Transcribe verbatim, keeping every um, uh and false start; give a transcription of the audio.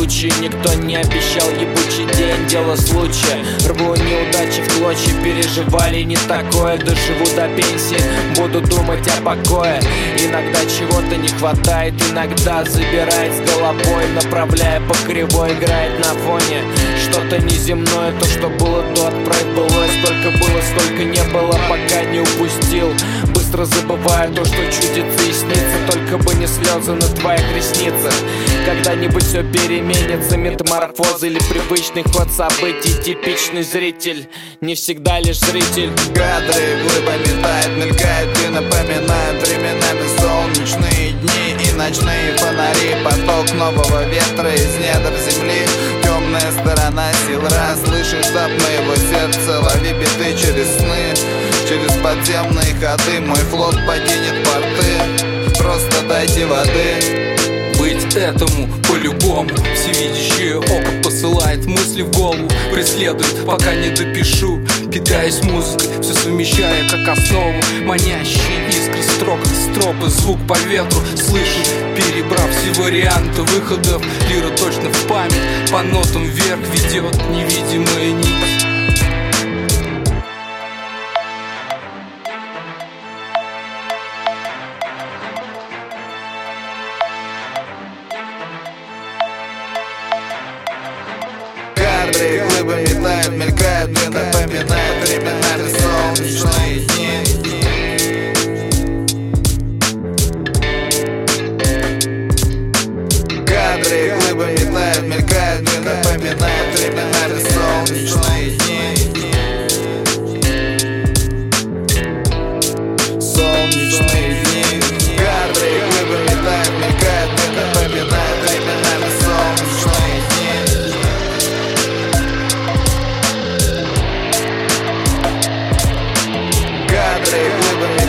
случай. Никто не обещал ебучий день, дело случая. Рву неудачи в клочья, переживали не такое. Доживу до пенсии, буду думать о покое. Иногда чего-то не хватает, иногда забирает с головой, направляя по кривой, играет на фоне. Что-то неземное, то, что было, то отправь былое. Столько было, сколько не было, пока не упустил. Быстро забываю то, что чудится и снится. Только бы не слезы на твоих ресницах. Когда-нибудь все переменится, метаморфоза или привычный ход событий. Типичный зритель, не всегда лишь зритель. Кадры глыба метает, мелькает и напоминает временами солнечные дни и ночные фонари. Поток нового ветра из недр земли. Темная сторона сил, расслышишь штаб моего сердца. Лови биты через сны, через подземные ходы. Мой флот покинет порты, просто дайте воды. Быть этому по-любому. Всевидящее око посылает мысли в голову, преследует, пока не допишу. Питаясь музыкой, все совмещая как основу. Манящие искры строк, стропы, звук по ветру. Слышу, перебрав все варианты выходов. Лира точно в память, по нотам вверх ведет невидимая нить. Кадры глыбы метают, мелькают и напоминают временами солнечные дни. Кадры глыбы метают, мелькают и напоминают временами солнечные дни. Солнечные дни. Кадры глыбы метают, мелькают и напоминают временами солнечные дни. Кадры глыбы